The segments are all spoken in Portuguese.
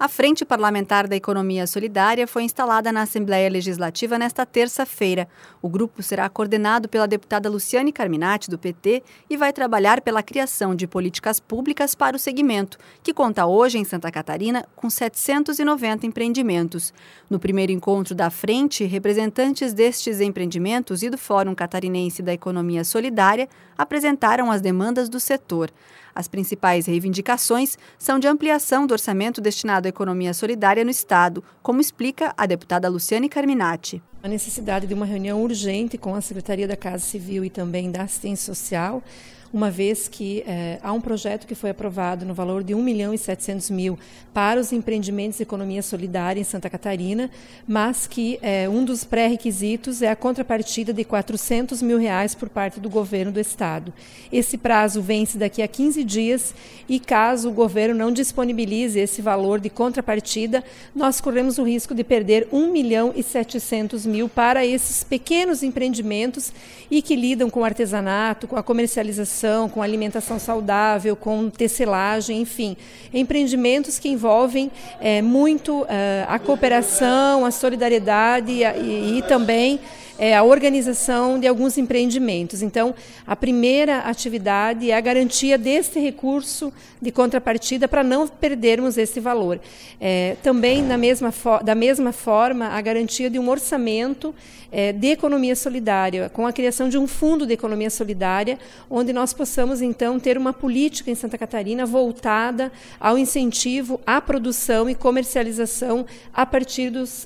A Frente Parlamentar da Economia Solidária foi instalada na Assembleia Legislativa nesta terça-feira. O grupo será coordenado pela deputada Luciane Carminati, do PT, e vai trabalhar pela criação de políticas públicas para o segmento, que conta hoje em Santa Catarina com 790 empreendimentos. No primeiro encontro da Frente, representantes destes empreendimentos e do Fórum Catarinense da Economia Solidária apresentaram as demandas do setor. As principais reivindicações são de ampliação do orçamento destinado à economia solidária no Estado, como explica a deputada Luciane Carminati. A necessidade de uma reunião urgente com a Secretaria da Casa Civil e também da Assistência Social, uma vez que há um projeto que foi aprovado no valor de R$ 1.700.000 para os empreendimentos de economia solidária em Santa Catarina, mas que um dos pré-requisitos é a contrapartida de R$ 400.000 por parte do governo do Estado. Esse prazo vence daqui a 15 dias e, caso o governo não disponibilize esse valor de contrapartida, nós corremos o risco de perder R$ 1.700.000 para esses pequenos empreendimentos e que lidam com artesanato, com a comercialização, com alimentação saudável, com tecelagem, enfim, empreendimentos que envolvem muito a cooperação, a solidariedade e também a organização de alguns empreendimentos. Então, a primeira atividade é a garantia desse recurso de contrapartida para não perdermos esse valor. Também, da mesma forma, a garantia de um orçamento de economia solidária, com a criação de um fundo de economia solidária, onde nós possamos, então, ter uma política em Santa Catarina voltada ao incentivo à produção e comercialização a partir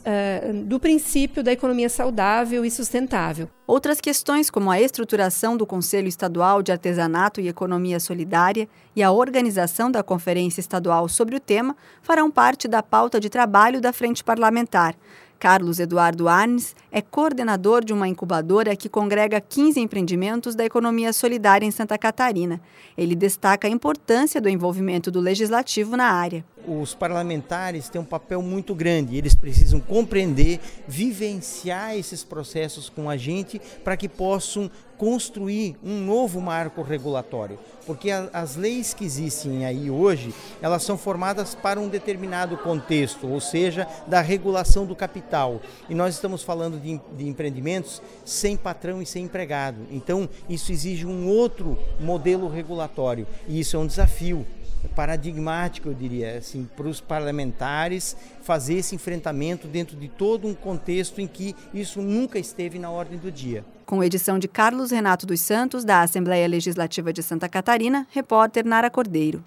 do princípio da economia saudável e sustentável. Outras questões, como a estruturação do Conselho Estadual de Artesanato e Economia Solidária e a organização da Conferência Estadual sobre o tema, farão parte da pauta de trabalho da Frente Parlamentar. Carlos Eduardo Arnes é coordenador de uma incubadora que congrega 15 empreendimentos da economia solidária em Santa Catarina. Ele destaca a importância do envolvimento do legislativo na área. Os parlamentares têm um papel muito grande, eles precisam compreender, vivenciar esses processos com a gente para que possam construir um novo marco regulatório, porque as leis que existem aí hoje, elas são formadas para um determinado contexto, ou seja, da regulação do capital, e nós estamos falando de empreendimentos sem patrão e sem empregado, então isso exige um outro modelo regulatório, e isso é um desafio paradigmático, eu diria, assim, para os parlamentares fazer esse enfrentamento dentro de todo um contexto em que isso nunca esteve na ordem do dia. Com edição de Carlos Renato dos Santos, da Assembleia Legislativa de Santa Catarina, repórter Nara Cordeiro.